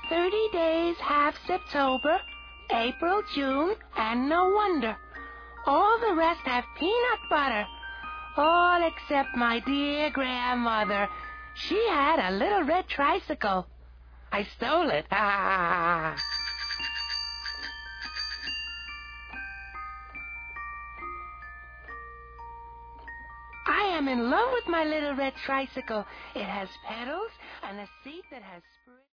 30 days have September, April, June, and no wonder. All the rest have peanut butter. All except my dear grandmother. She had a little red tricycle. I stole it. I am in love with my little red tricycle. It has pedals and a seat that has springs.